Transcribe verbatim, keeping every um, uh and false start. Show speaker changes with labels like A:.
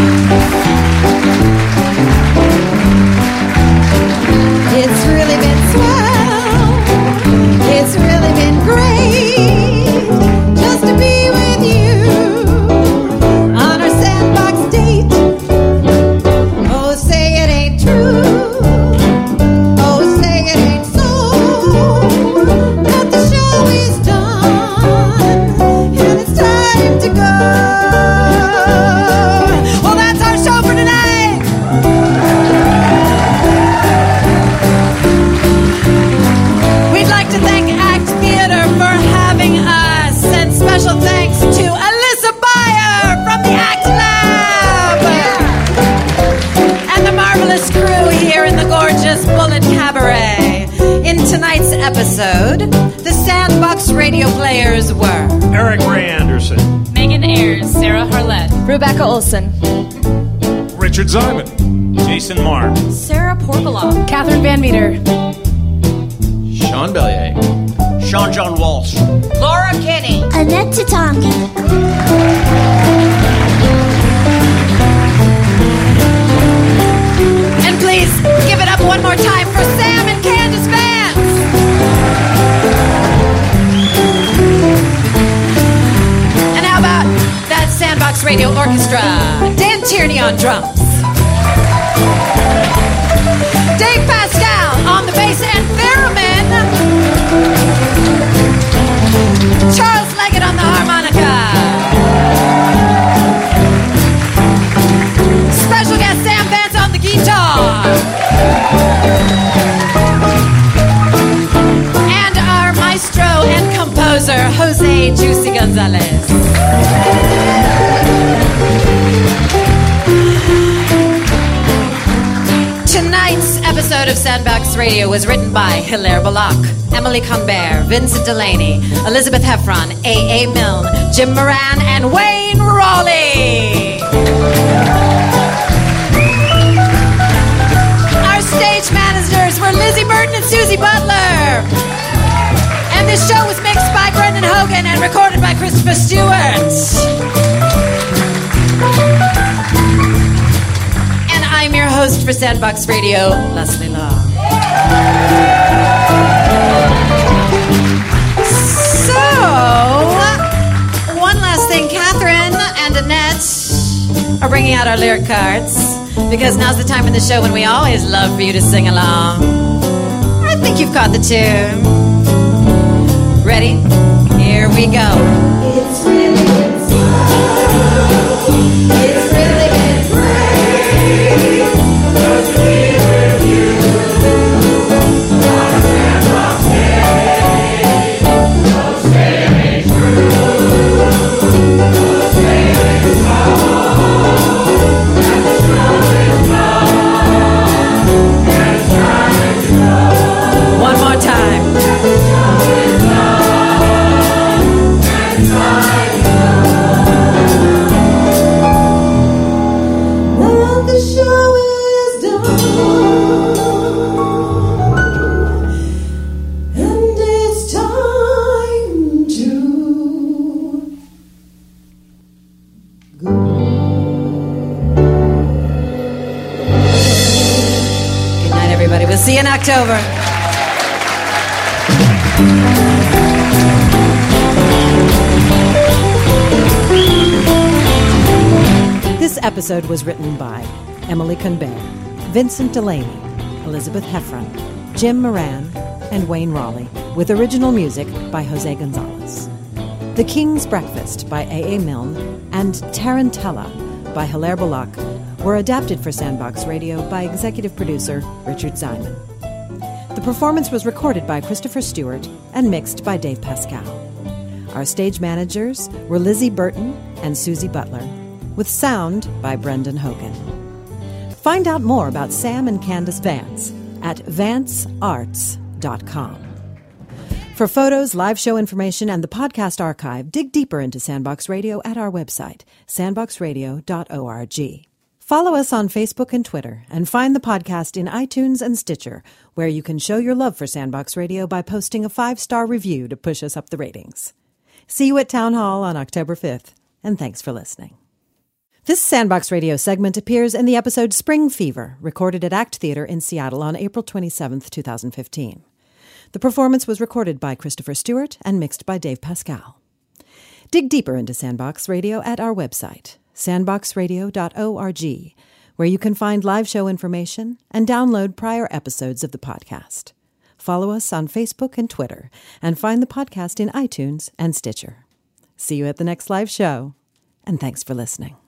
A: It's really been swell. It's really been great just to be with you on our Sandbox date. Oh, say it ain't true. Oh, say it ain't so. That the show is done and it's time to go. Well, that's our show for tonight. We'd like to thank Act Theater for having us, and special thanks to Alyssa Beyer from the Act Lab and the marvelous crew here in the gorgeous Bullet Cabaret. In tonight's episode, the Sandbox radio players were
B: Eric Ray Anderson,
C: Megan Ayers, Sarah Harlett,
D: Rebecca Olson,
B: Richard Ziman,
E: Jason Marr,
C: Sarah Porbeloff,
D: Catherine Van Meter,
E: Sean Bellier, Sean John Walsh,
F: Laura Kinney,
G: Annette Tatangi.
A: And please give it up one more time for Sam and Candace Vance. And how about that Sandbox Radio Orchestra? Dan Tierney on drums, Dave Pascal on the bass and theremin, Charles Leggett on the harmonica, special guest Sam Vance on the guitar, and our maestro and composer Jose Juicy Gonzalez. Tonight's episode of Sandbox Radio was written by Hilaire Belloc, Emily Conbert, Vincent Delaney, Elizabeth Heffron, A A. Milne, Jim Moran, and Wayne Raleigh. Our stage managers were Lizzie Burton and Susie Butler. And this show was mixed by Brendan Hogan and recorded by Christopher Stewart. And I'm your host for Sandbox Radio, Leslie Law. So, one last thing. Catherine and Annette are bringing out our lyric cards because now's the time in the show when we always love for you to sing along. I think you've caught the tune. Ready? Here we go. It's really been slow. It's really been great. Just to be with you. On Sandbox Day. No saying true. No saying slow. And the show is done. And it's time to go. One more time. The show is done. And it's time to go. Now the show is done. And it's time to go. Good night, everybody. We'll see you in October. This episode was written by Emily Conbert, Vincent Delaney, Elizabeth Heffron, Jim Moran, and Wayne Raleigh, with original music by Jose Gonzalez. The King's Breakfast by A A. Milne and Tarantella by Hilaire Belloc were adapted for Sandbox Radio by executive producer Richard Ziman. The performance was recorded by Christopher Stewart and mixed by Dave Pascal. Our stage managers were Lizzie Burton and Susie Butler, with sound by Brendan Hogan. Find out more about Sam and Candace Vance at vance arts dot com. For photos, live show information, and the podcast archive, dig deeper into Sandbox Radio at our website, sandbox radio dot org. Follow us on Facebook and Twitter, and find the podcast in iTunes and Stitcher, where you can show your love for Sandbox Radio by posting a five-star review to push us up the ratings. See you at Town Hall on October fifth, and thanks for listening. This Sandbox Radio segment appears in the episode Spring Fever, recorded at ACT Theatre in Seattle on April twenty-seventh, twenty fifteen. The performance was recorded by Christopher Stewart and mixed by Dave Pascal. Dig deeper into Sandbox Radio at our website, sandbox radio dot org, where you can find live show information and download prior episodes of the podcast. Follow us on Facebook and Twitter, and find the podcast in iTunes and Stitcher. See you at the next live show, and thanks for listening.